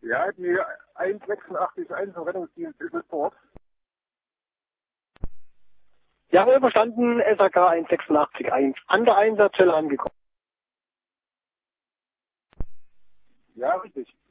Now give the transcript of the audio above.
Ja, die 186-1 vom Rettungsdienst ist mit Bord. Jawohl, verstanden, SAK 186-1. An der Einsatzstelle angekommen. Ja, richtig.